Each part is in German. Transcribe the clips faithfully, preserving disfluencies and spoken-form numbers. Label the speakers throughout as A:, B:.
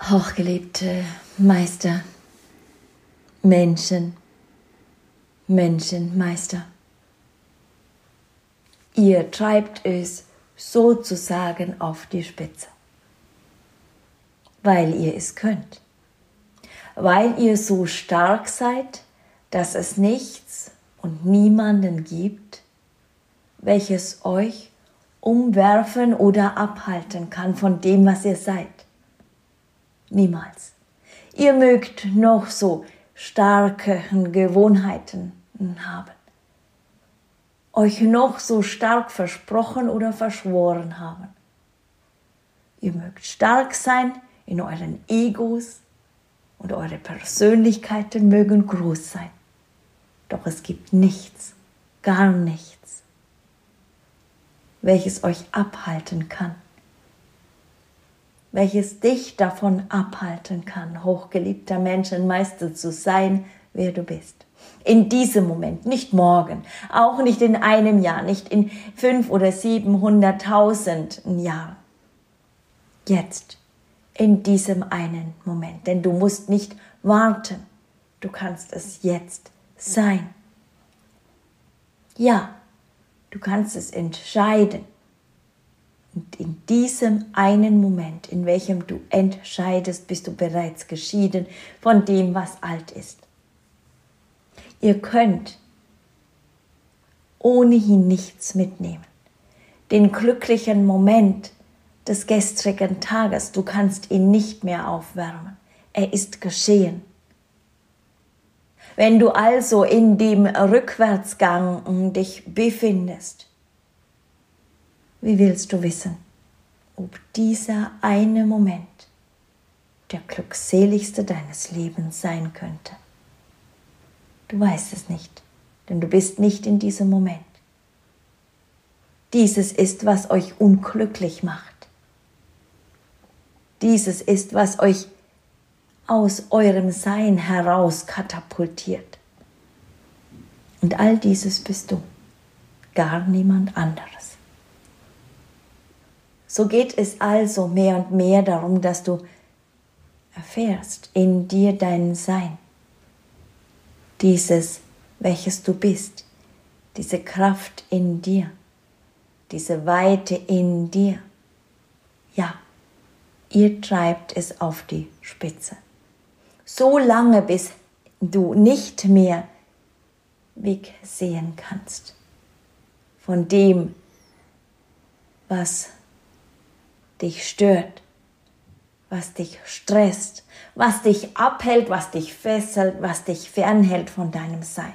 A: Hochgeliebte Meister, Menschen, Menschenmeister. Ihr treibt es sozusagen auf die Spitze, weil ihr es könnt, weil ihr so stark seid, dass es nichts und niemanden gibt, welches euch umwerfen oder abhalten kann von dem, was ihr seid. Niemals. Ihr mögt noch so starke Gewohnheiten haben, euch noch so stark versprochen oder verschworen haben. Ihr mögt stark sein in euren Egos und eure Persönlichkeiten mögen groß sein. Doch es gibt nichts, gar nichts, welches euch abhalten kann, welches dich davon abhalten kann, hochgeliebter Menschenmeister zu sein, wer du bist. In diesem Moment, nicht morgen, auch nicht in einem Jahr, nicht in fünf oder siebenhunderttausend Jahren. Jetzt, in diesem einen Moment, denn du musst nicht warten, du kannst es jetzt sein. Ja, du kannst es entscheiden. Und in diesem einen Moment, in welchem du entscheidest, bist du bereits geschieden von dem, was alt ist. Ihr könnt ohnehin nichts mitnehmen. Den glücklichen Moment des gestrigen Tages, du kannst ihn nicht mehr aufwärmen. Er ist geschehen. Wenn du also in dem Rückwärtsgang dich befindest, wie willst du wissen, ob dieser eine Moment der glückseligste deines Lebens sein könnte? Du weißt es nicht, denn du bist nicht in diesem Moment. Dieses ist, was euch unglücklich macht. Dieses ist, was euch aus eurem Sein heraus katapultiert. Und all dieses bist du, gar niemand anderes. So geht es also mehr und mehr darum, dass du erfährst in dir dein Sein. Dieses, welches du bist, diese Kraft in dir, diese Weite in dir. Ja, ihr treibt es auf die Spitze. So lange, bis du nicht mehr wegsehen kannst von dem, was dich stört, was dich stresst, was dich abhält, was dich fesselt, was dich fernhält von deinem Sein.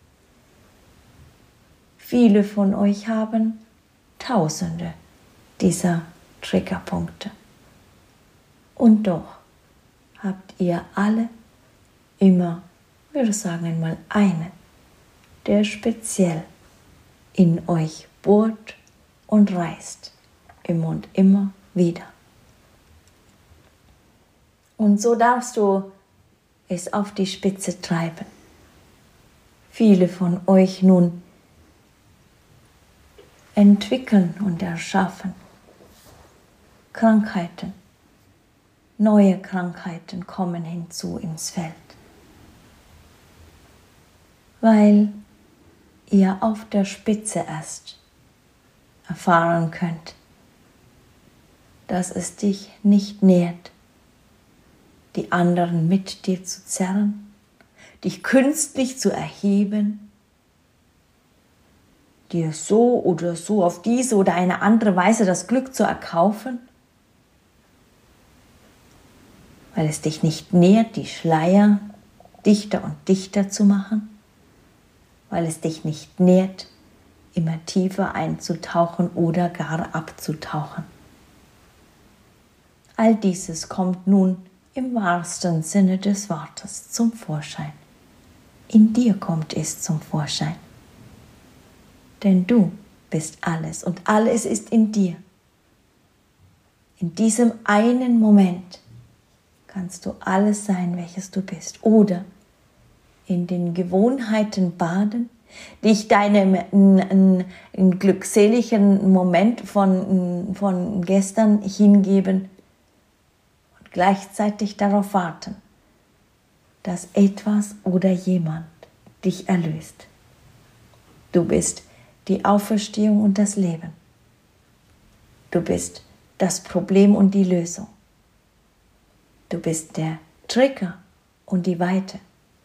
A: Viele von euch haben Tausende dieser Triggerpunkte. Und doch habt ihr alle immer, ich würde sagen einmal einen, der speziell in euch bohrt und reißt, immer und immer wieder. Und so darfst du es auf die Spitze treiben. Viele von euch nun entwickeln und erschaffen Krankheiten. Neue Krankheiten kommen hinzu ins Feld, weil ihr auf der Spitze erst erfahren könnt, dass es dich nicht nährt, die anderen mit dir zu zerren, dich künstlich zu erheben, dir so oder so auf diese oder eine andere Weise das Glück zu erkaufen, weil es dich nicht nährt, die Schleier dichter und dichter zu machen, weil es dich nicht nährt, immer tiefer einzutauchen oder gar abzutauchen. All dieses kommt nun im wahrsten Sinne des Wortes zum Vorschein. In dir kommt es zum Vorschein. Denn du bist alles und alles ist in dir. In diesem einen Moment kannst du alles sein, welches du bist. Oder in den Gewohnheiten baden, dich deinem n, n, glückseligen Moment von, von gestern hingeben und gleichzeitig darauf warten, dass etwas oder jemand dich erlöst. Du bist die Auferstehung und das Leben. Du bist das Problem und die Lösung. Du bist der Trigger und die Weite.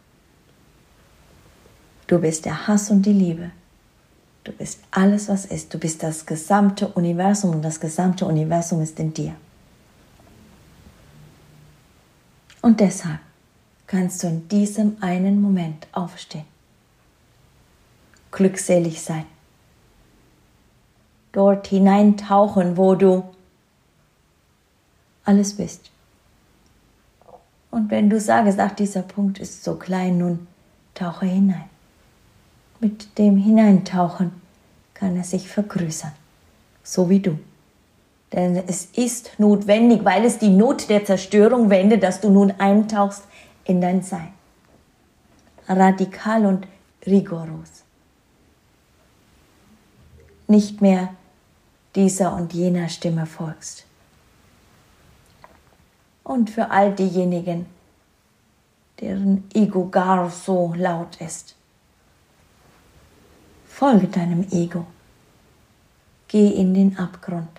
A: Du bist der Hass und die Liebe. Du bist alles, was ist. Du bist das gesamte Universum und das gesamte Universum ist in dir. Und deshalb kannst du in diesem einen Moment aufstehen, glückselig sein, dort hineintauchen, wo du alles bist. Und wenn du sagst, ach, dieser Punkt ist so klein, nun tauche hinein. Mit dem Hineintauchen kann er sich vergrößern, so wie du. Denn es ist notwendig, weil es die Not der Zerstörung wendet, dass du nun eintauchst in dein Sein. Radikal und rigoros. Nicht mehr dieser und jener Stimme folgst. Und für all diejenigen, deren Ego gar so laut ist, folge deinem Ego. Geh in den Abgrund.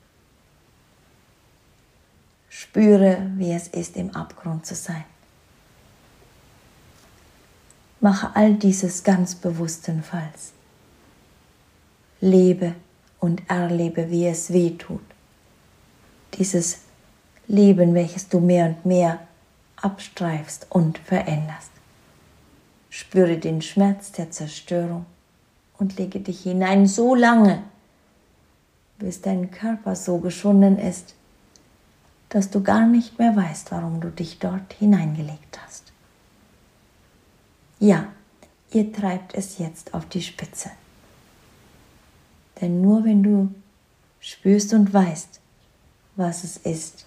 A: Spüre, wie es ist, im Abgrund zu sein. Mache all dieses ganz bewussten Falls. Lebe und erlebe, wie es weh tut. Dieses Leben, welches du mehr und mehr abstreifst und veränderst. Spüre den Schmerz der Zerstörung und lege dich hinein so lange, bis dein Körper so geschunden ist, dass du gar nicht mehr weißt, warum du dich dort hineingelegt hast. Ja, ihr treibt es jetzt auf die Spitze. Denn nur wenn du spürst und weißt, was es ist,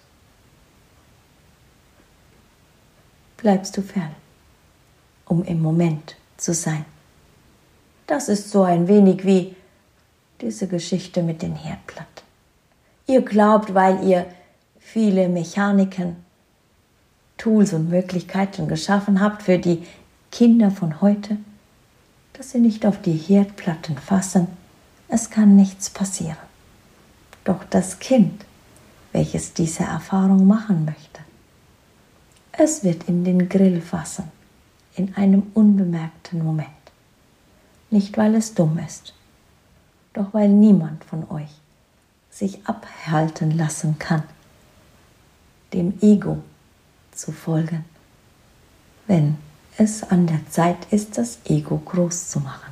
A: bleibst du fern, um im Moment zu sein. Das ist so ein wenig wie diese Geschichte mit den Herdplatten. Ihr glaubt, weil ihr viele Mechaniken, Tools und Möglichkeiten geschaffen habt für die Kinder von heute, dass sie nicht auf die Herdplatten fassen. Es kann nichts passieren. Doch das Kind, welches diese Erfahrung machen möchte, es wird in den Grill fassen, in einem unbemerkten Moment. Nicht, weil es dumm ist, doch weil niemand von euch sich abhalten lassen kann, dem Ego zu folgen, wenn es an der Zeit ist, das Ego groß zu machen.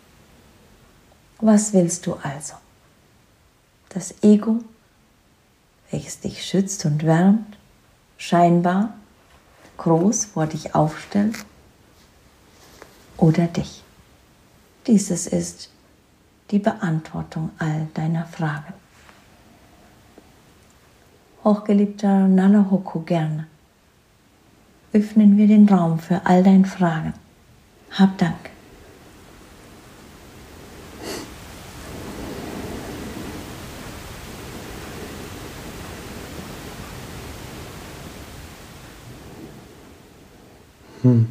A: Was willst du also? Das Ego, welches dich schützt und wärmt, scheinbar groß vor dich aufstellt, oder dich? Dieses ist die Beantwortung all deiner Fragen. Hochgeliebter Nalahoku, gerne öffnen wir den Raum für all deine Fragen. Hab Dank.
B: Hm.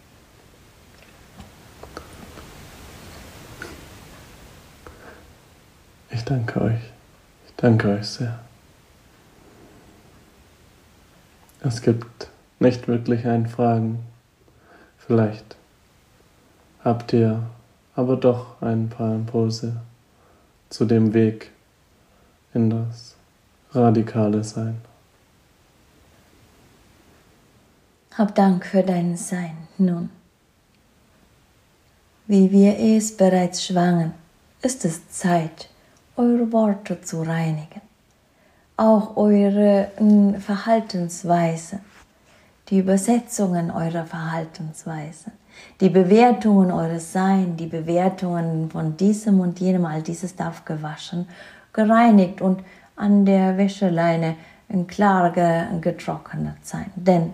B: Ich danke euch. Ich danke euch sehr. Es gibt nicht wirklich ein Fragen. Vielleicht habt ihr aber doch ein paar Impulse zu dem Weg in das radikale Sein.
A: Hab Dank für dein Sein. Nun, wie wir es bereits schwangen, ist es Zeit, eure Worte zu reinigen. Auch eure äh, Verhaltensweise, die Übersetzungen eurer Verhaltensweise, die Bewertungen eures Seins, die Bewertungen von diesem und jenem, all dieses darf gewaschen, gereinigt und an der Wäscheleine klar getrocknet sein. Denn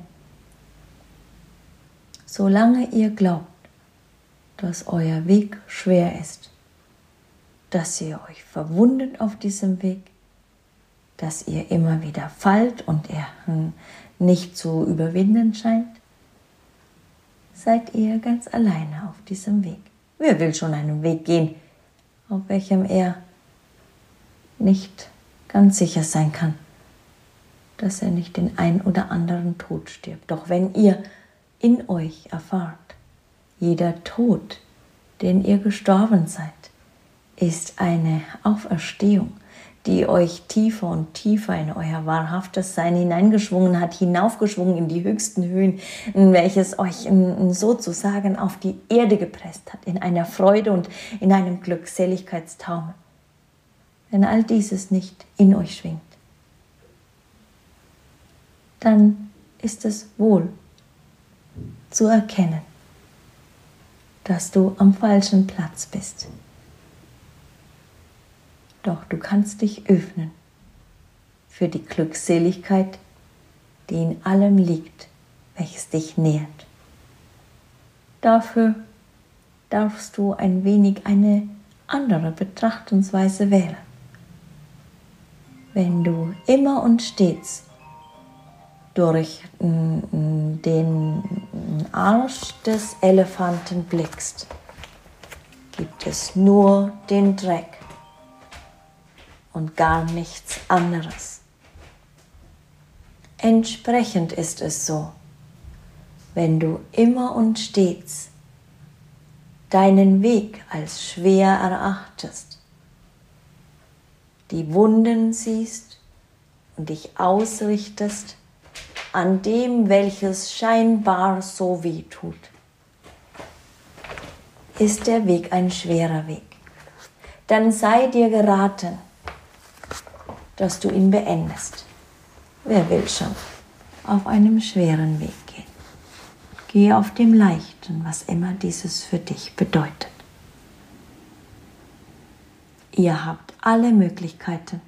A: solange ihr glaubt, dass euer Weg schwer ist, dass ihr euch verwundet auf diesem Weg, dass ihr immer wieder fallt und er nicht zu überwinden scheint, seid ihr ganz alleine auf diesem Weg. Wer will schon einen Weg gehen, auf welchem er nicht ganz sicher sein kann, dass er nicht den ein oder anderen Tod stirbt. Doch wenn ihr in euch erfahrt, jeder Tod, den ihr gestorben seid, ist eine Auferstehung, die euch tiefer und tiefer in euer wahrhaftes Sein hineingeschwungen hat, hinaufgeschwungen in die höchsten Höhen, welches euch sozusagen auf die Erde gepresst hat, in einer Freude und in einem Glückseligkeitstaumel. Wenn all dieses nicht in euch schwingt, dann ist es wohl zu erkennen, dass du am falschen Platz bist. Doch du kannst dich öffnen für die Glückseligkeit, die in allem liegt, welches dich nährt. Dafür darfst du ein wenig eine andere Betrachtungsweise wählen. Wenn du immer und stets durch den Arsch des Elefanten blickst, gibt es nur den Dreck und gar nichts anderes. Entsprechend ist es so, wenn du immer und stets deinen Weg als schwer erachtest, die Wunden siehst und dich ausrichtest an dem, welches scheinbar so weh tut, ist der Weg ein schwerer Weg. Dann sei dir geraten, dass du ihn beendest. Wer will schon auf einem schweren Weg gehen? Geh auf dem leichten, was immer dieses für dich bedeutet. Ihr habt alle Möglichkeiten,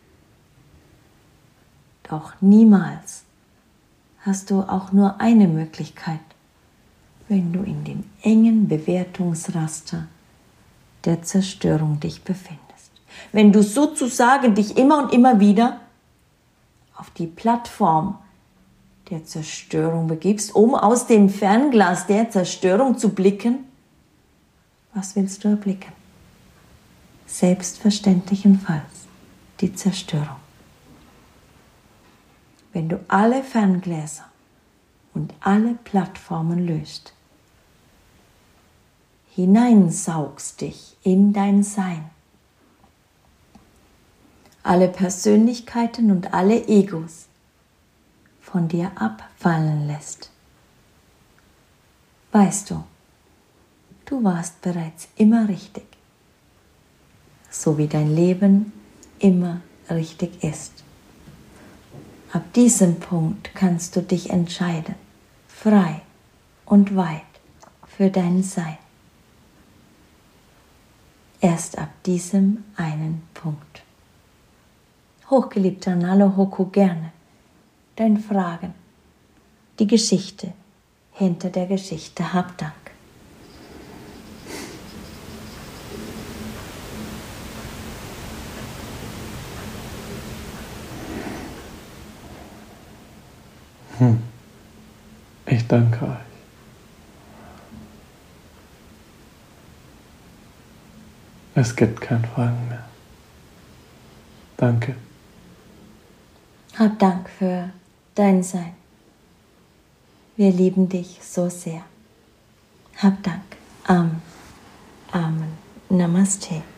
A: doch niemals hast du auch nur eine Möglichkeit, wenn du in dem engen Bewertungsraster der Zerstörung dich befindest. Wenn du sozusagen dich immer und immer wieder auf die Plattform der Zerstörung begibst, um aus dem Fernglas der Zerstörung zu blicken, was willst du erblicken? Selbstverständlichenfalls die Zerstörung. Wenn du alle Ferngläser und alle Plattformen löst, hineinsaugst dich in dein Sein, alle Persönlichkeiten und alle Egos von dir abfallen lässt, weißt du, du warst bereits immer richtig, so wie dein Leben immer richtig ist. Ab diesem Punkt kannst du dich entscheiden, frei und weit für dein Sein. Erst ab diesem einen Punkt. Hochgeliebter Nalo Hoku, gerne dein Fragen, die Geschichte hinter der Geschichte, hab Dank.
B: Hm. Ich danke euch. Es gibt keine Fragen mehr. Danke.
A: Hab Dank für dein Sein. Wir lieben dich so sehr. Hab Dank. Amen. Amen. Namaste.